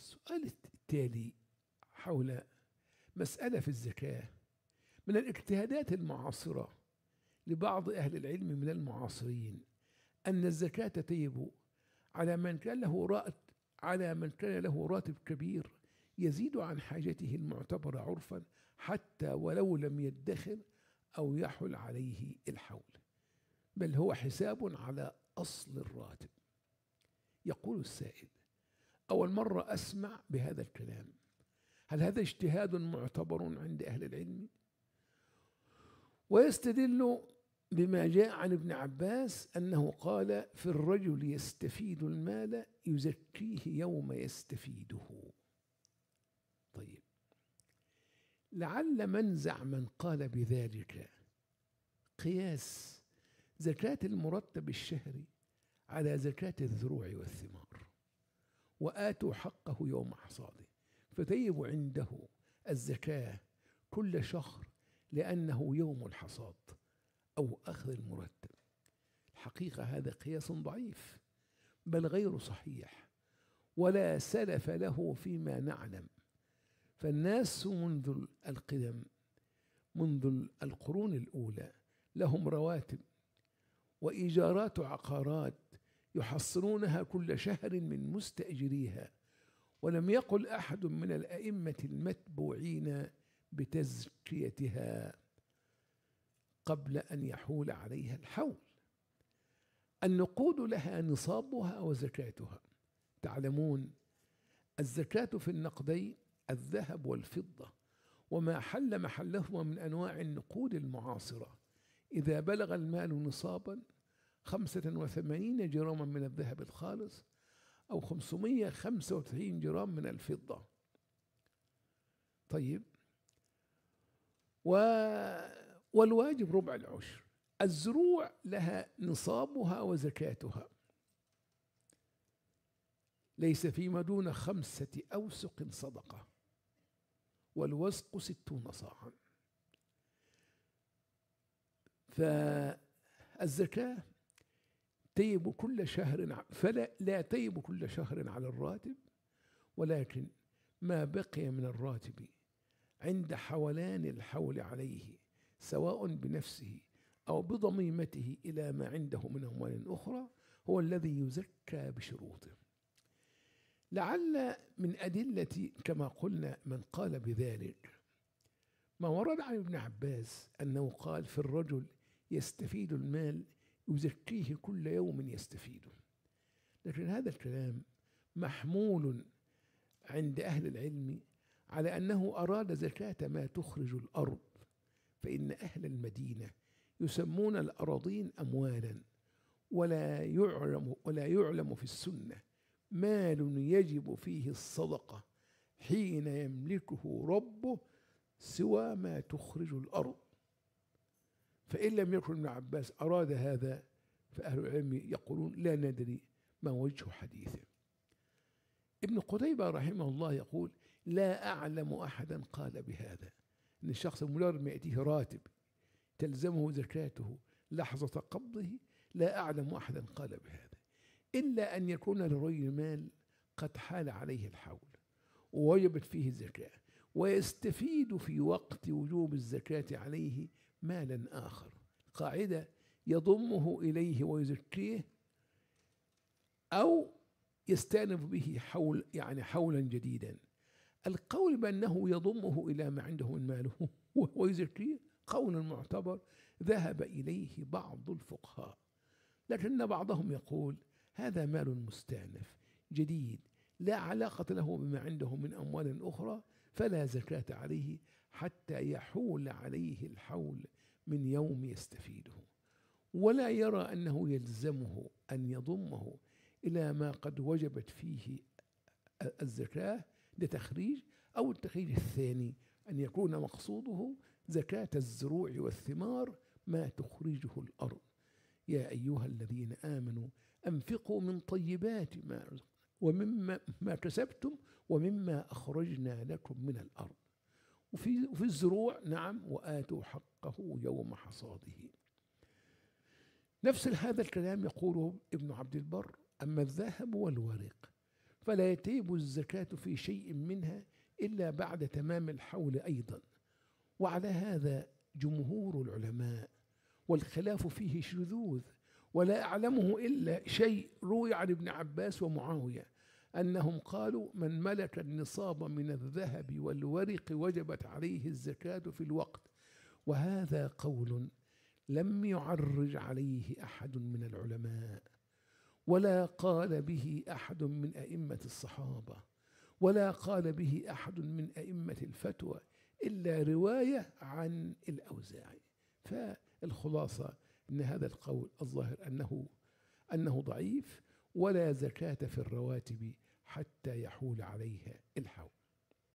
السؤال التالي حول مسألة في الزكاة من الاجتهادات المعاصرة لبعض أهل العلم من المعاصرين أن الزكاة تجب على من كان له راتب كبير يزيد عن حاجته المعتبرة عرفا حتى ولو لم يدخر أو يحل عليه الحول، بل هو حساب على أصل الراتب. يقول السائل: أول مرة أسمع بهذا الكلام، هل هذا اجتهاد معتبر عند أهل العلم؟ ويستدل بما جاء عن ابن عباس أنه قال: في الرجل يستفيد المال يزكيه يوم يستفيده. طيب، لعل منزع من قال بذلك قياس زكاة المرتب الشهري على زكاة الزروع والثمار، وآتوا حقه يوم حصاده، فتجب عنده الزكاة كل شهر لأنه يوم الحصاد أو أخذ المرتب. الحقيقة هذا قياس ضعيف بل غير صحيح، ولا سلف له فيما نعلم. فالناس منذ القدم، منذ القرون الأولى، لهم رواتب وإيجارات عقارات يحصلونها كل شهر من مستأجريها، ولم يقل أحد من الأئمة المتبوعين بتزكيتها قبل أن يحول عليها الحول. النقود لها نصابها وزكاتها. تعلمون الزكاة في النقدين الذهب والفضة وما حل محلهما من أنواع النقود المعاصرة، إذا بلغ المال نصابا 85 جراما من الذهب الخالص أو 595 جرام من الفضة. طيب، والواجب ربع العشر. الزروع لها نصابها وزكاتها، ليس فيما دون 5 أوسق صدقة، والوسق 60 صاعا. فالزكاة تجب كل شهر، لا تجب كل شهر على الراتب، ولكن ما بقي من الراتب عند حولان الحول عليه سواء بنفسه أو بضميمته إلى ما عنده من أموال أخرى هو الذي يزكى بشروطه. لعل من أدلة كما قلنا من قال بذلك ما ورد عن ابن عباس أنه قال: في الرجل يستفيد المال يزكيه كل يوم يستفيده. لكن هذا الكلام محمول عند أهل العلم على أنه أراد زكاة ما تخرج الأرض، فإن أهل المدينة يسمون الأراضين أموالا، ولا يعلم في السنة مال يجب فيه الصدقة حين يملكه ربه سوى ما تخرج الأرض. فإن لم يكن ابن عباس أراد هذا فأهل العلم يقولون لا ندري ما وجه حديثه. ابن قتيبة رحمه الله يقول: لا أعلم أحدا قال بهذا، أن الشخص مجرد ما يأتيه راتب تلزمه زكاته لحظة قبضه، لا أعلم أحدا قال بهذا، إلا أن يكون لرجل مال قد حال عليه الحول ووجبت فيه الزكاة، ويستفيد في وقت وجوب الزكاة عليه مالا آخر، قاعدة يضمه إليه ويزكيه، أو يستأنف به حول، يعني حولا جديدا. القول بأنه يضمه إلى ما عنده من ماله ويزكيه قول معتبر ذهب إليه بعض الفقهاء، لكن بعضهم يقول هذا مال مستأنف جديد لا علاقة له بما عنده من أموال أخرى، فلا زكاة عليه حتى يحول عليه الحول من يوم يستفيده، ولا يرى أنه يلزمه أن يضمه إلى ما قد وجبت فيه الزكاة لتخريج، أو التخريج الثاني أن يكون مقصوده زكاة الزروع والثمار ما تخرجه الأرض. يا أيها الذين آمنوا أنفقوا من طيبات ومما كسبتم ومما أخرجنا لكم من الأرض. وفي الزروع نعم، وآتوا حقه يوم حصاده. نفس هذا الكلام يقوله ابن عبد البر: أما الذهب والورق فلا يتيب الزكاة في شيء منها إلا بعد تمام الحول أيضا. وعلى هذا جمهور العلماء، والخلاف فيه شذوذ، ولا أعلمه إلا شيء روي عن ابن عباس ومعاوية أنهم قالوا: من ملك النصاب من الذهب والورق وجبت عليه الزكاة في الوقت. وهذا قول لم يعرج عليه أحد من العلماء، ولا قال به أحد من أئمة الصحابة، ولا قال به أحد من أئمة الفتوى، إلا رواية عن الأوزاعي. فالخلاصة أن هذا القول الظاهر أنه ضعيف، ولا زكاة في الرواتب حتى يحول عليها الحول.